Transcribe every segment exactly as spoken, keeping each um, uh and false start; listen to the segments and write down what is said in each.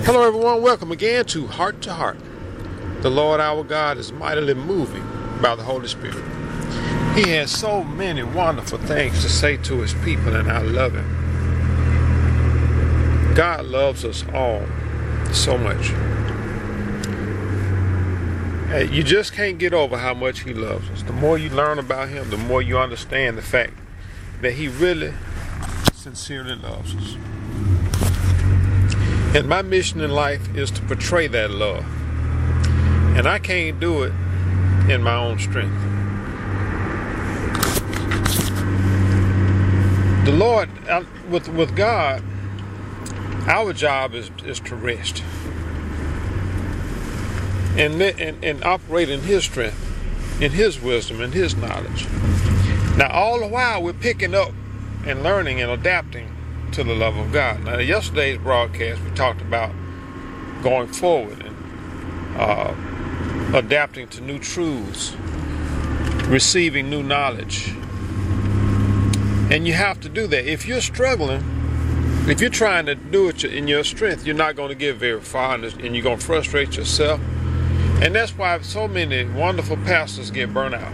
Hello everyone, welcome again to Heart to Heart. The Lord our God is mightily moving by the Holy Spirit. He has so many wonderful things to say to his people, and I love him. God loves us all so much. Hey, you just can't get over how much he loves us. The more you learn about him, the more you understand the fact that he really sincerely loves us. And my mission in life is to portray that love. And I can't do it in my own strength. The Lord, with, with God, our job is, is to rest. And, and, and operate in his strength, in his wisdom, in his knowledge. Now, all the while, we're picking up and learning and adapting to the love of God. Now, yesterday's broadcast, we talked about going forward and uh, adapting to new truths, receiving new knowledge. And you have to do that. If you're struggling, if you're trying to do it in your strength, you're not going to get very far, and you're going to frustrate yourself. And that's why so many wonderful pastors get burnt out.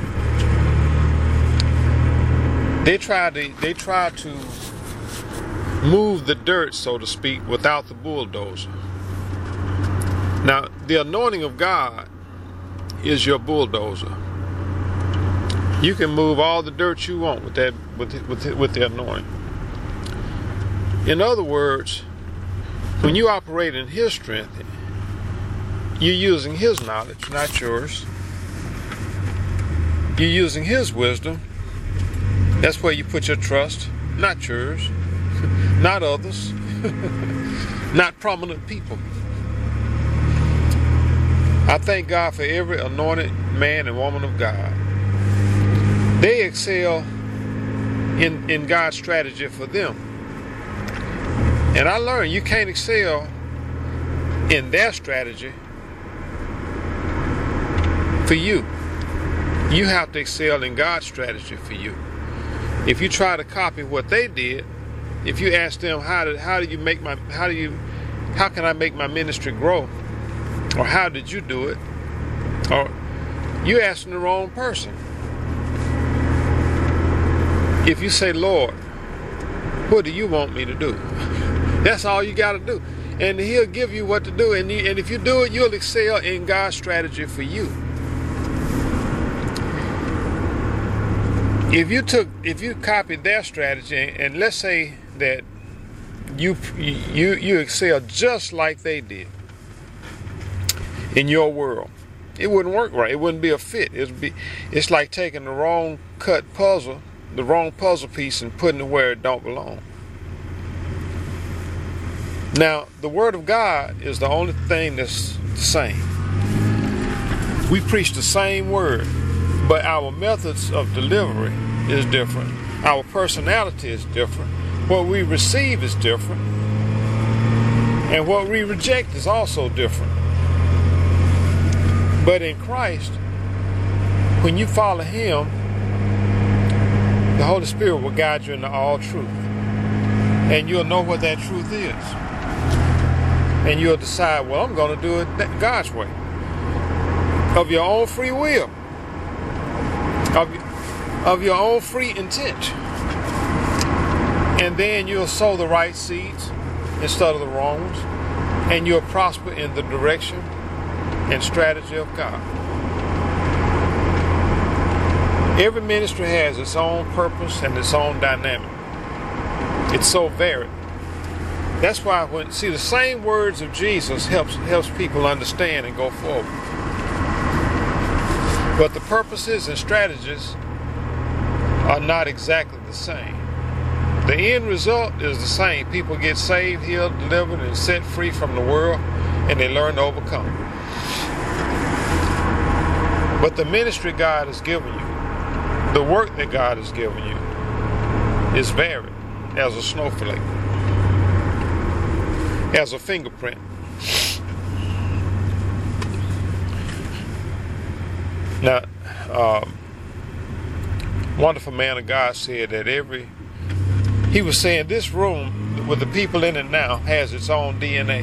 They try to, they try to move the dirt, so to speak, without the bulldozer. Now, the anointing of God is your bulldozer. You can move all the dirt you want with that, with the, with the, with the anointing. In other words, when you operate in his strength, you're using his knowledge, not yours. You're using his wisdom. That's where you put your trust, not yours. Not others, not prominent people. I thank God for every anointed man and woman of God. They excel in, in God's strategy for them. And I learned you can't excel in their strategy for you. You have to excel in God's strategy for you. If you try to copy what they did, if you ask them how did how do you make my how do you how can I make my ministry grow, or how did you do it, or you asking the wrong person. If you say, Lord, what do you want me to do? That's all you got to do, and he'll give you what to do. And, you, and if you do it, you'll excel in God's strategy for you. If you took, if you copied their strategy, and let's say that you you you excel just like they did in your world, it wouldn't work right. It wouldn't be a fit. It'd be, it's like taking the wrong cut puzzle, the wrong puzzle piece, and putting it where it don't belong. Now, the Word of God is the only thing that's the same. We preach the same word, but our methods of delivery is different. Our personality is different. What we receive is different. And what we reject is also different. But in Christ, when you follow him, the Holy Spirit will guide you into all truth. And you'll know what that truth is. And you'll decide, well, I'm going to do it God's way. Of your own free will. Of, of your own free intent. And then you'll sow the right seeds instead of the wrong ones. And you'll prosper in the direction and strategy of God. Every ministry has its own purpose and its own dynamic. It's so varied. That's why when see the same words of Jesus helps helps people understand and go forward. But the purposes and strategies are not exactly the same. The end result is the same. People get saved, healed, delivered, and set free from the world, and they learn to overcome. But the ministry God has given you, the work that God has given you, is varied as a snowflake, as a fingerprint. Now, um, wonderful man of God said that every, he was saying this room, with the people in it now has its own D N A.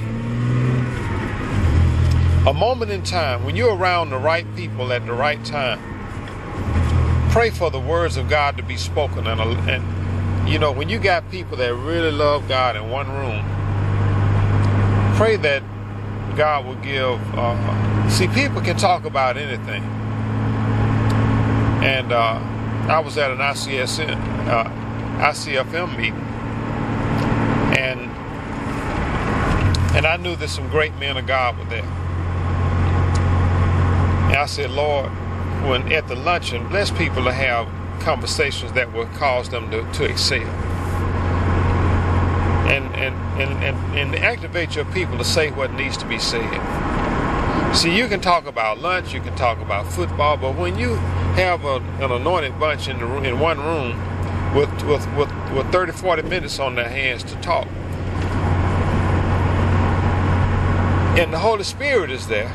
A moment in time, when you're around the right people at the right time, pray for the words of God to be spoken. And, and you know, when you got people that really love God in one room, pray that God will give, uh, see, people can talk about anything. And uh, I was at an I C S N, uh, I C F M meeting, and and I knew that some great men of God were there. And I said, Lord, when at the luncheon, bless people to have conversations that will cause them to, to excel. And, and, and, and, and activate your people to say what needs to be said. See, you can talk about lunch, you can talk about football, but when you have a, an anointed bunch in, the room, in one room with, with, with, with thirty, forty minutes on their hands to talk, and the Holy Spirit is there,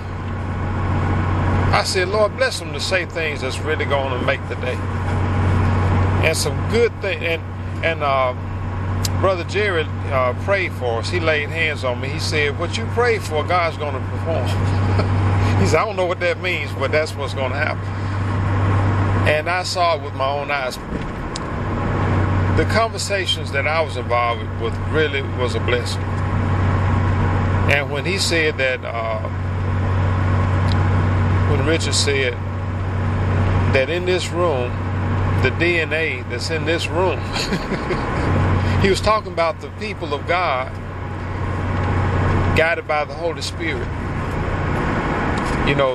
I said, Lord, bless them to say things that's really going to make the day. And some good things. And, and uh, Brother Jerry uh, prayed for us. He laid hands on me. He said, what you prayed for, God's going to perform. He said, I don't know what that means, but that's what's going to happen. And I saw it with my own eyes. The conversations that I was involved with really was a blessing. And when he said that, uh, when Richard said that in this room, the D N A that's in this room, he was talking about the people of God guided by the Holy Spirit. You know,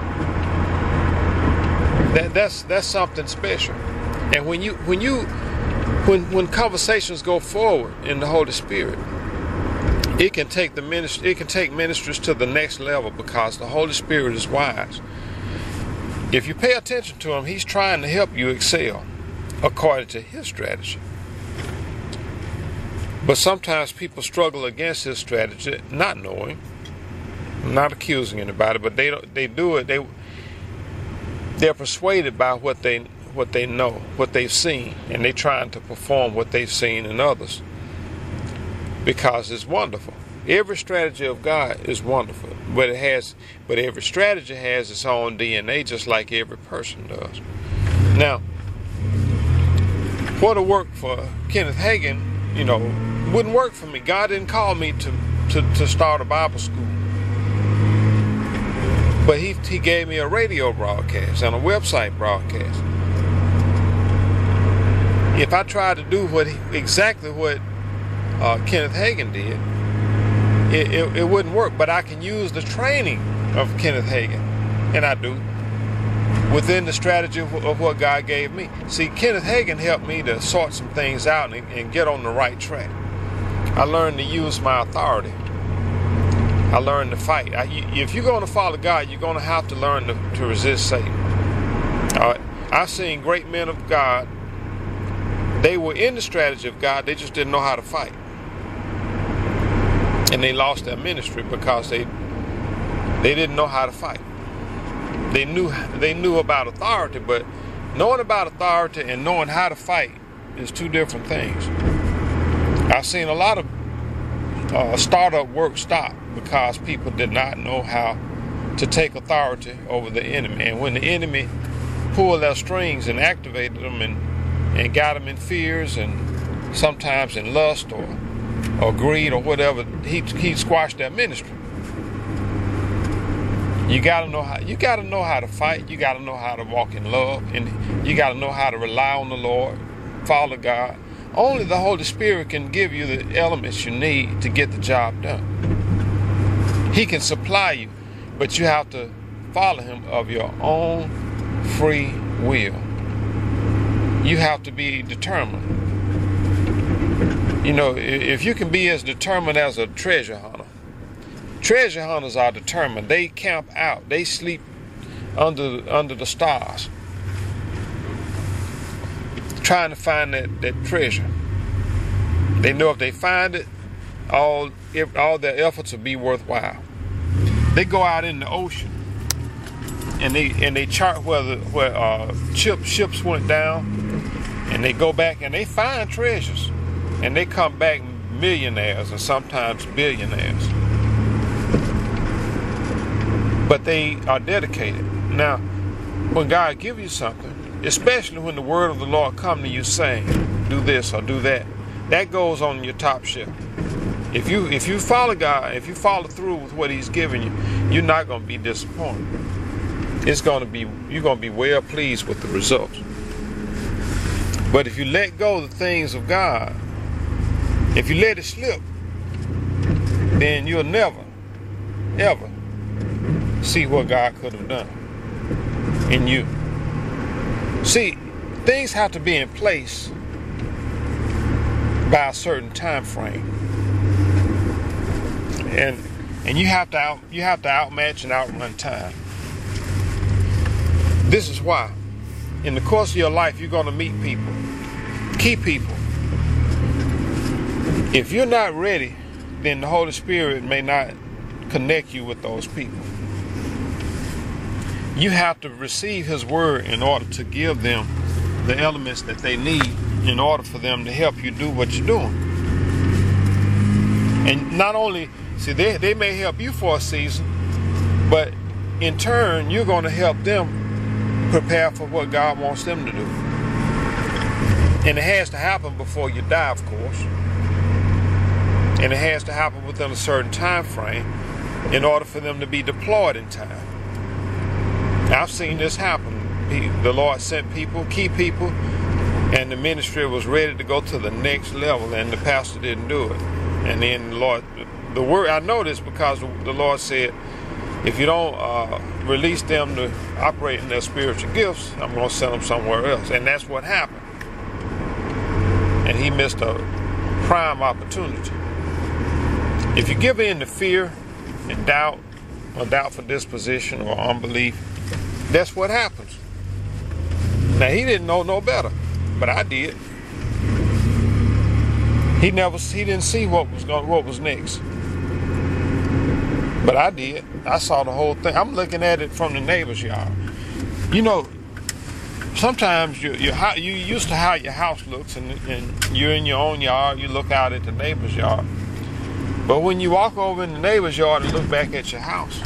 that that's that's something special. And when you when you when when conversations go forward in the Holy Spirit, it can take the ministry, it can take ministers to the next level, because the Holy Spirit is wise. If you pay attention to him, he's trying to help you excel according to his strategy. But sometimes people struggle against his strategy, not knowing. I'm not accusing anybody, but they don't, they do it. They they're persuaded by what they what they know, what they've seen, and they're trying to perform what they've seen in others. Because it's wonderful. Every strategy of God is wonderful, but it has, but every strategy has its own D N A, just like every person does. Now, what worked for Kenneth Hagin, you know, wouldn't work for me. God didn't call me to to, to start a Bible school, but he he gave me a radio broadcast and a website broadcast. If I tried to do what he, exactly what Uh, Kenneth Hagin did, it, it, it wouldn't work. But I can use the training of Kenneth Hagin, and I do, within the strategy of, of what God gave me. See, Kenneth Hagin helped me to sort some things out and, and get on the right track. I learned to use my authority. I learned to fight. I, if you're going to follow God, you're going to have to learn to, to resist Satan. All right? I've seen great men of God. They were in the strategy of God, they just didn't know how to fight. And they lost their ministry because they they didn't know how to fight. They knew they knew about authority, but knowing about authority and knowing how to fight is two different things. I've seen a lot of uh, startup work stop because people did not know how to take authority over the enemy. And when the enemy pulled their strings and activated them and and got them in fears and sometimes in lust or or greed or whatever, he he squashed their ministry. You gotta know how you gotta know how to fight. You gotta know how to walk in love, and you gotta know how to rely on the Lord, follow God. Only the Holy Spirit can give you the elements you need to get the job done. He can supply you, but you have to follow him of your own free will. You have to be determined. You know, if you can be as determined as a treasure hunter. Treasure hunters are determined. They camp out. They sleep under under the stars, trying to find that, that treasure. They know if they find it, all if, all their efforts will be worthwhile. They go out in the ocean and they and they chart where the, where uh, ship, ships went down, and they go back and they find treasures, and they come back millionaires and sometimes billionaires. But they are dedicated. Now, when God gives you something, especially when the word of the Lord comes to you saying, do this or do that, that goes on your top shelf. If you if you follow God, if you follow through with what He's giving you, you're not going to be disappointed. It's going to be you're going to be well pleased with the results. But if you let go of the things of God, if you let it slip, then you'll never, ever see what God could have done in you. See, things have to be in place by a certain time frame. And and you have to out, you have to outmatch and outrun time. This is why. In the course of your life, you're going to meet people, key people. If you're not ready, then the Holy Spirit may not connect you with those people. You have to receive His word in order to give them the elements that they need in order for them to help you do what you're doing. And not only, see, they, they may help you for a season, but in turn, you're going to help them prepare for what God wants them to do. And it has to happen before you die, of course. And it has to happen within a certain time frame in order for them to be deployed in time. I've seen this happen. The Lord sent people, key people, and the ministry was ready to go to the next level, and the pastor didn't do it. And then the Lord, the word, I know this because the Lord said, if you don't uh, release them to operate in their spiritual gifts, I'm going to send them somewhere else. And that's what happened. And he missed a prime opportunity. If you give in to fear and doubt, or doubtful disposition or unbelief, that's what happens. Now, he didn't know no better, but I did. He never, he didn't see what was going, what was next. But I did. I saw the whole thing. I'm looking at it from the neighbor's yard. You know, sometimes you you you used to how your house looks, and, and you're in your own yard. You look out at the neighbor's yard. But when you walk over in the neighbor's yard and look back at your house,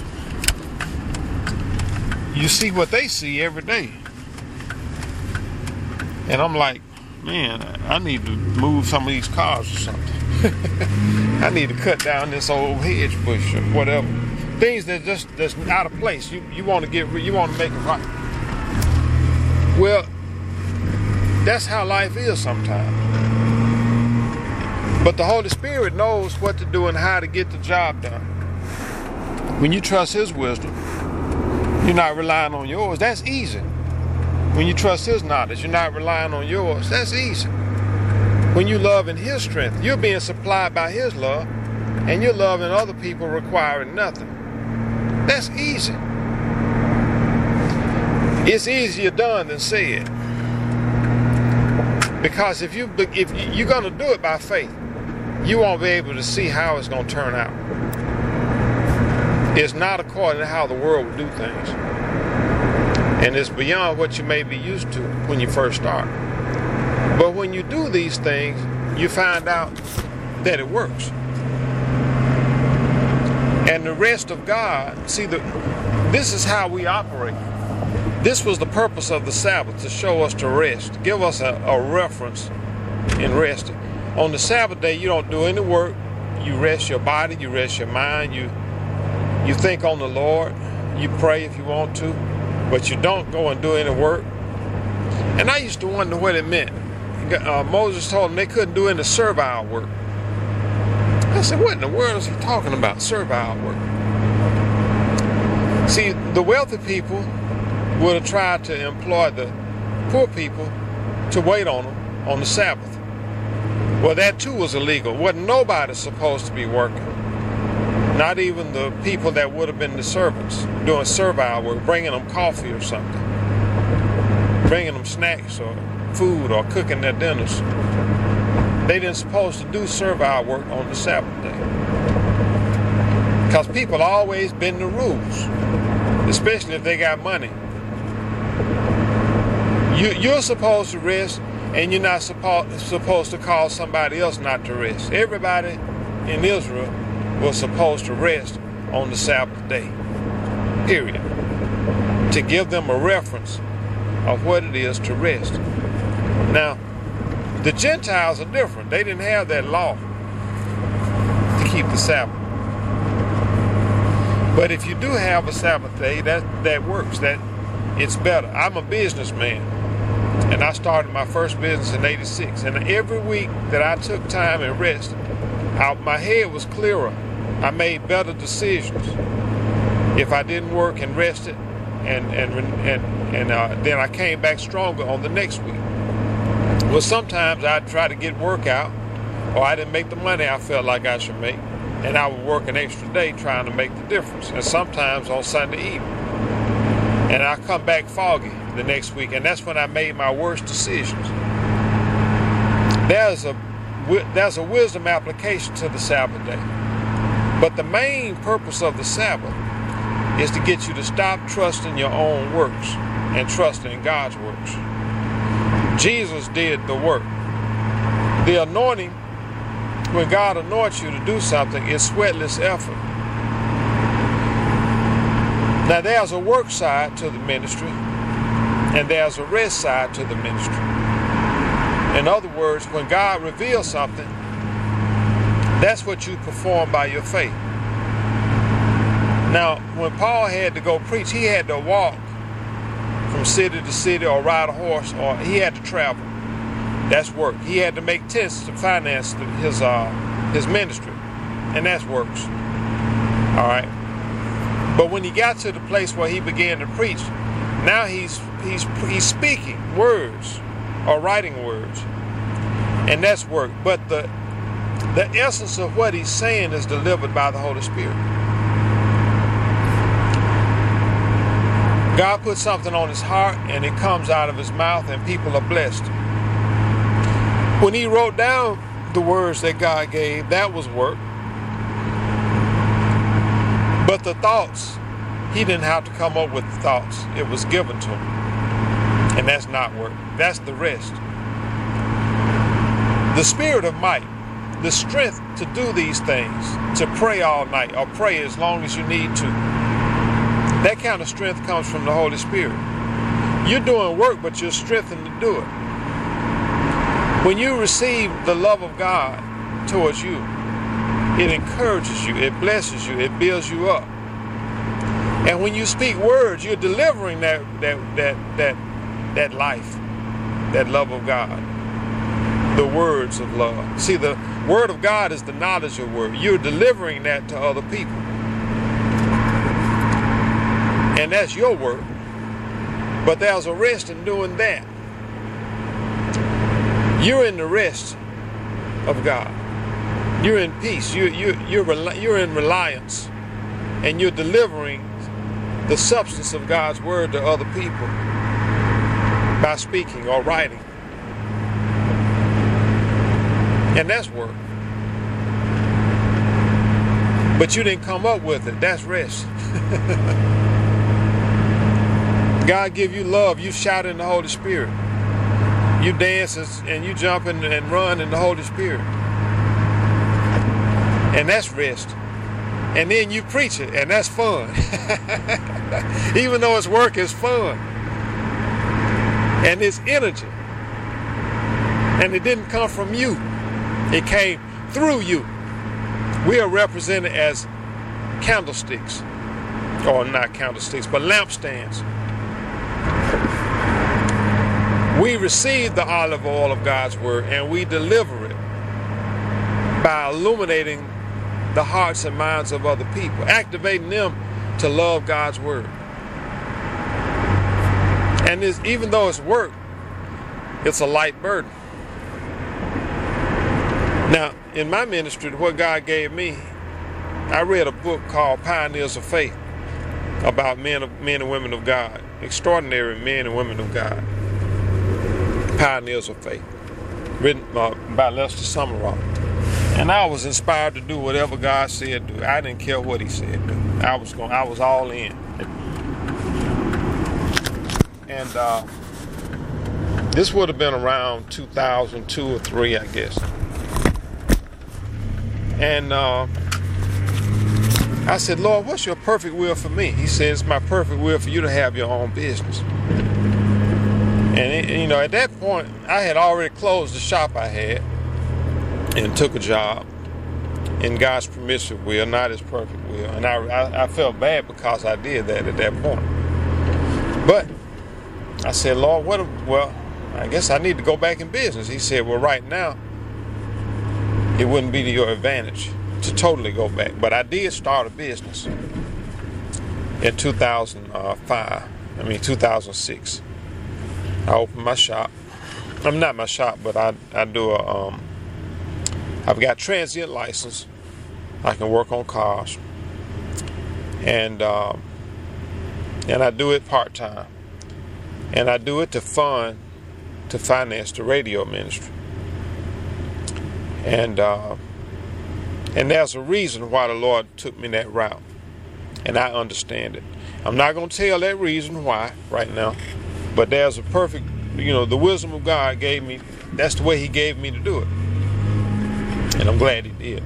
you see what they see every day. And I'm like, man, I need to move some of these cars or something. I need to cut down this old hedge bush or whatever. Things that just that's out of place. You you want to get you want to make it right. Well, that's how life is sometimes. But the Holy Spirit knows what to do and how to get the job done. When you trust His wisdom, you're not relying on yours. That's easy. When you trust His knowledge, you're not relying on yours. That's easy. When you love in His strength, you're being supplied by His love, and you're loving other people requiring nothing. That's easy. It's easier done than said. Because if you if you're going to do it by faith, you won't be able to see how it's going to turn out. It's not according to how the world will do things. And it's beyond what you may be used to when you first start. But when you do these things, you find out that it works. And the rest of God, see, the, this is how we operate. This was the purpose of the Sabbath, to show us to rest, give us a, a reference in resting. On the Sabbath day, you don't do any work. You rest your body, you rest your mind, you, you think on the Lord, you pray if you want to, but you don't go and do any work. And I used to wonder what it meant. Uh, Moses told them they couldn't do any servile work. I said, what in the world is he talking about, servile work? See, the wealthy people would have tried to employ the poor people to wait on them on the Sabbath. Well, that too was illegal. Wasn't nobody supposed to be working. Not even the people that would have been the servants doing servile work, bringing them coffee or something, bringing them snacks or food or cooking their dinners. They didn't supposed to do servile work on the Sabbath day. Because people always bend the rules, especially if they got money. You, you're supposed to rest And you're not suppo- supposed to cause somebody else not to rest. Everybody in Israel was supposed to rest on the Sabbath day. Period. To give them a reference of what it is to rest. Now, the Gentiles are different. They didn't have that law to keep the Sabbath. But if you do have a Sabbath day, that, that works. That it's better. I'm a businessman, and I started my first business in eighty-six. And every week that I took time and rest, I, my head was clearer. I made better decisions. If I didn't work and rested, and and and and uh, then I came back stronger on the next week. Well, sometimes I'd try to get work out, or I didn't make the money I felt like I should make, and I would work an extra day trying to make the difference. And sometimes on Sunday evening, and I come back foggy the next week, and that's when I made my worst decisions. There's a there's a wisdom application to the Sabbath day, but the main purpose of the Sabbath is to get you to stop trusting your own works and trusting in God's works. Jesus did the work. The anointing, when God anoints you to do something, is sweatless effort. Now there's a work side to the ministry, and there's a rest side to the ministry. In other words, when God reveals something, that's what you perform by your faith. Now, when Paul had to go preach, he had to walk from city to city or ride a horse, or he had to travel. That's work. He had to make tents to finance his uh, his ministry, and that's works. All right. But when he got to the place where he began to preach, now he's he's he's speaking words or writing words, and that's work. But the the essence of what he's saying is delivered by the Holy Spirit. God puts something on his heart, and it comes out of his mouth, and people are blessed. When he wrote down the words that God gave, that was work. But the thoughts, he didn't have to come up with the thoughts. It was given to him. And that's not work. That's the rest. The spirit of might, the strength to do these things, to pray all night or pray as long as you need to. That kind of strength comes from the Holy Spirit. You're doing work, but you're strengthened to do it. When you receive the love of God towards you, it encourages you, it blesses you, it builds you up. And when you speak words, you're delivering that that that that that life, that love of God. The words of love. See, the word of God is the knowledge of word. You're delivering that to other people. And that's your work. But there's a rest in doing that. You're in the rest of God. You're in peace. You, you, you're, you're in reliance. And you're delivering the substance of God's word to other people by speaking or writing. And that's work. But you didn't come up with it. That's rest. God give you love. You shout in the Holy Spirit. You dance and you jump and run in the Holy Spirit. And that's rest. And then you preach it, and that's fun. Even though it's work, it's fun. And it's energy. And it didn't come from you. It came through you. We are represented as candlesticks. Or not candlesticks, but lampstands. We receive the olive oil of God's word, and we deliver it by illuminating the hearts and minds of other people, activating them to love God's word. And it's, even though it's work, it's a light burden. Now, in my ministry, what God gave me, I read a book called Pioneers of Faith about men, of, men and women of God, extraordinary men and women of God. Pioneers of Faith, written uh, by Lester Summerall. And I was inspired to do whatever God said do. I didn't care what he said do. I was going. I was all in. And uh, This would have been around two thousand two or three, I guess. And uh, I said, Lord, what's your perfect will for me? He said, it's my perfect will for you to have your own business. And, it, you know, at that point, I had already closed the shop I had and took a job in God's permissive will, not his perfect will. And I, I, I felt bad because I did that at that point. But I said, Lord, what? Well, I guess I need to go back in business. He said, well, right now, it wouldn't be to your advantage to totally go back. But I did start a business in two thousand five. I mean, two thousand six. I opened my shop. I'm not my shop, but I, I do a, um, I've got transient license. I can work on cars. And, um, and I do it part-time. And I do it to fund, to finance the radio ministry. And uh, and there's a reason why the Lord took me that route. And I understand it. I'm not going to tell that reason why right now. But there's a perfect, you know, the wisdom of God gave me, that's the way he gave me to do it. And I'm glad he did.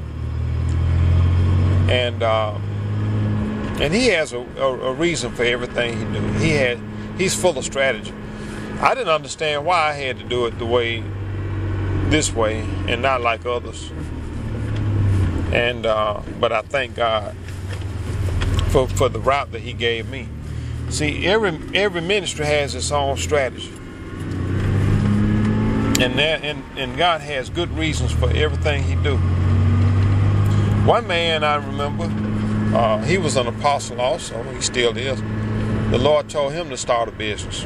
And uh, and he has a, a, a reason for everything he do. He had, he's full of strategy. I didn't understand why I had to do it the way, this way, and not like others. And uh, but I thank God for for the route that he gave me. See, every every ministry has its own strategy, and there and, and God has good reasons for everything he do. One man I remember, uh, he was an apostle also. He still is. The Lord told him to start a business.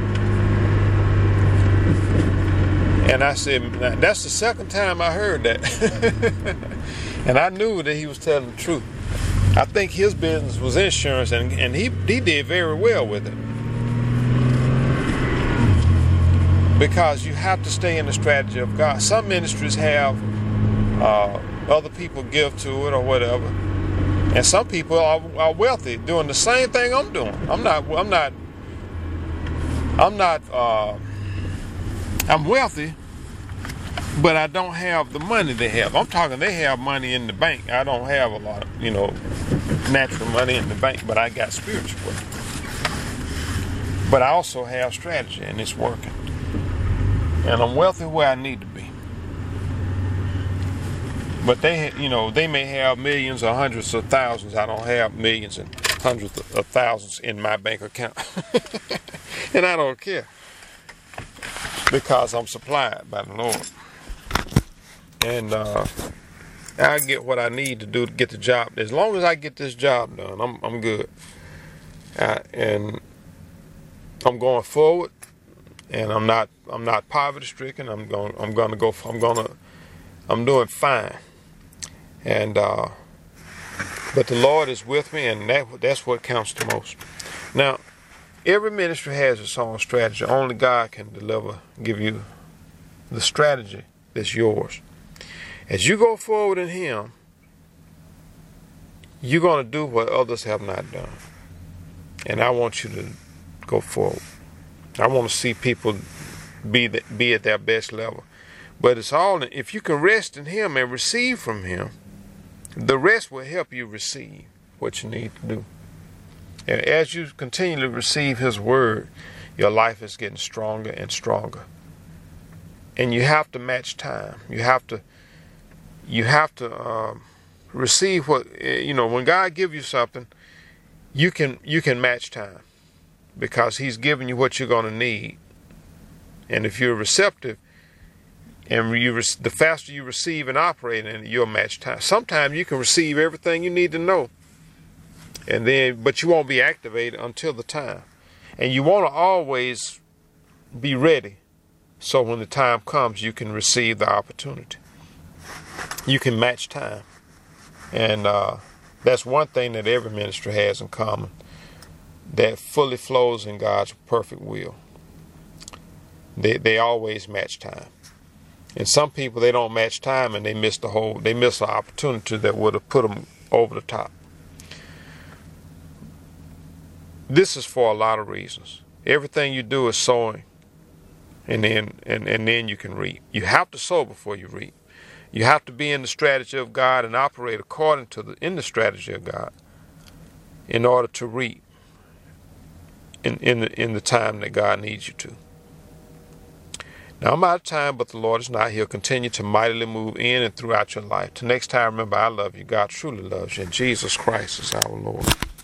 And I said, that's the second time I heard that. And I knew that he was telling the truth. I think his business was insurance, and, and he, he did very well with it. Because you have to stay in the strategy of God. Some ministries have uh, other people give to it or whatever. And some people are, are wealthy doing the same thing I'm doing. I'm not, I'm not, I'm not, uh, I'm wealthy, but I don't have the money they have. I'm talking they have money in the bank. I don't have a lot of, you know, natural money in the bank, but I got spiritual wealth. But I also have strategy, and it's working. And I'm wealthy where I need to be. But they, you know, they may have millions or hundreds of thousands. I don't have millions and hundreds of thousands in my bank account. And I don't care. Because I'm supplied by the Lord. And uh, I get what I need to do to get the job. As long as I get this job done, I'm I'm good. Uh, and I'm going forward. And I'm not I'm not poverty stricken. I'm going I'm going to go. I'm going to I'm doing fine. And uh, but the Lord is with me, and that that's what counts the most. Now, every ministry has its own strategy. Only God can deliver, give you the strategy that's yours. As you go forward in Him, you're going to do what others have not done. And I want you to go forward. I want to see people be the, be at their best level. But it's all, if you can rest in Him and receive from Him, the rest will help you receive what you need to do. And as you continue to receive His word, your life is getting stronger and stronger. And you have to match time. You have to, you have to um, receive what, you know, when God gives you something, you can, you can match time. Because He's giving you what you're going to need. And if you're receptive, and you the faster you receive and operate in it, you'll match time. Sometimes you can receive everything you need to know, and then but you won't be activated until the time. And you want to always be ready, so when the time comes, you can receive the opportunity. You can match time, and uh, that's one thing that every ministry has in common. That fully flows in God's perfect will. They they always match time. And some people, they don't match time, and they miss the whole, they miss an opportunity that would have put them over the top. This is for a lot of reasons. Everything you do is sowing and then and, and then you can reap. You have to sow before you reap. You have to be in the strategy of God and operate according to the in the strategy of God in order to reap in in the, in the time that God needs you to. Now I'm out of time, but the Lord is not. He'll continue to mightily move in and throughout your life. Till next time, remember, I love you. God truly loves you, and Jesus Christ is our Lord.